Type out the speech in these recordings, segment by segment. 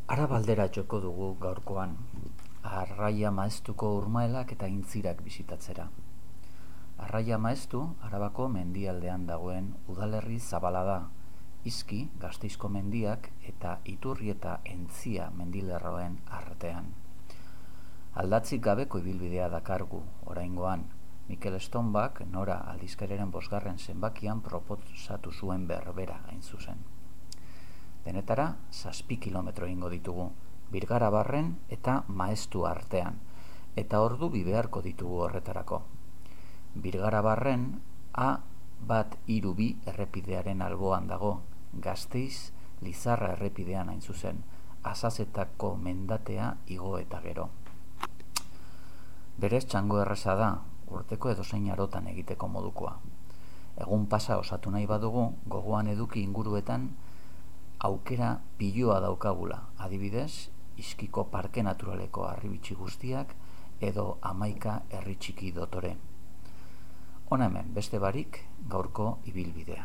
Arabaldera joko dugu gaurkoan, Arraia Maeztuko urmaelak eta intzirak bisitatzera. Arraia Maeztu, Arabako mendialdean dagoen udalerri zabala da, Izki, Gasteizko mendiak eta Iturrieta Entzia mendilerroen artean. Aldatzik gabeko ibilbidea dakargu, oraingoan, Mikel Stonbak Nora aldizkariaren 5. zenbakian proposatu zuen berbera hain zuzen. Denetara, 7 kilometro egingo ditugu, Birgarabarren eta Maeztu artean, eta ordu beharko ditugu horretarako. Birgarabarren A132 errepidearen alboan dago, Gasteiz Lizarra errepidean hain zuzen, Asazetako mendatea igo eta gero. Berez txango erreza da, urteko edozein arotan egiteko modukoa. Egun pasa osatu nahi badugu, gogoan eduki inguruetan aukera piloa daukagula, adibidez, Izkiko Parke Naturaleko harribitxi guztiak edo 11 herri txiki dotore. Hona hemen, beste barik, gaurko ibilbidea.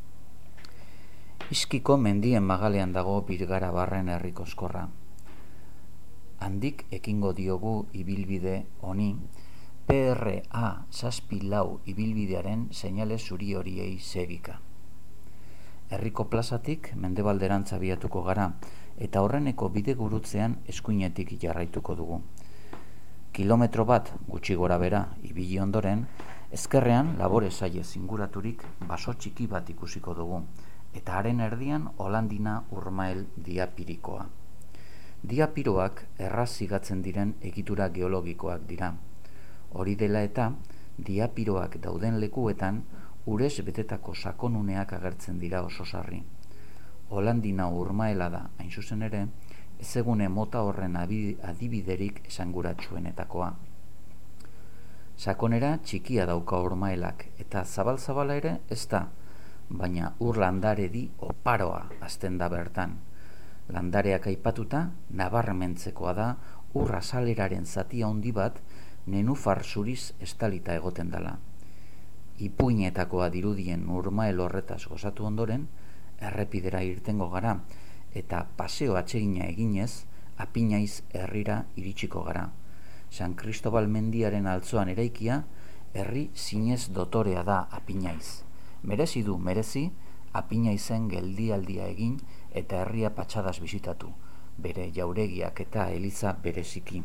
Izkiko mendien magalean dago Birgarabarren herriko eskorra. Handik ekingo diogu ibilbide honi, PRA 74 ibilbidearen seinale zuri horiei segika. Herriko plazatik mendebalderantz abiatuko gara, eta horreneko bide gurutzean eskuinetik jarraituko dugu. Kilometro bat gutxi gora bera ibili ondoren, ezkerrean labore sailez inguraturik baso txiki bat ikusiko dugu, eta haren erdian Holandina urmael diapirikoa. Diapiroak erraz zigatzen diren egitura geologikoak dira. Hori dela eta, diapiroak dauden lekuetan urez betetako sakonuneak agertzen dira oso sarri. Holandina urmaela da, hain zuzen ere, ezegune mota horren adibiderik esanguratsuenetakoa. Sakonera txikia dauka urmaelak, eta zabal-zabala ere ez da, baina ur landaredi oparoa hasten da bertan. Landareak aipatuta, nabarmentzekoa da ur azaleraren zatia handi bat nenufar zuriz estalita egoten dela. Ipuinetakoa dirudien urmael horretaz gozatu ondoren, errepidera irtengo gara, eta paseo atsegina eginez, Apinaiz herrira iritsiko gara. San Cristobal mendiaren altzoan eraikia, herri zinez dotorea da Apinaiz. Merezi, Apinaizen geldialdia egin eta herria patxadaz bisitatu, bere jauregiak eta eliza bereziki.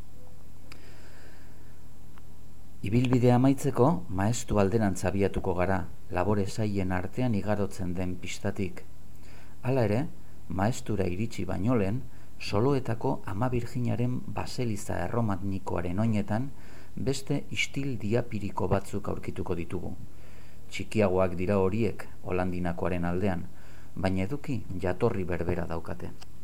Ibilbidea amaitzeko, Maeztu alderantz abiatuko gara, labore zaien artean igarotzen den pistatik. Hala ere, Maeztura iritsi baino lehen, Soloetako Ama Birjinaren baseliza erromanikoaren oinetan beste istil diapiriko batzuk aurkituko ditugu. Txikiagoak dira horiek Holandinakoaren aldean, baina eduki jatorri berbera daukate.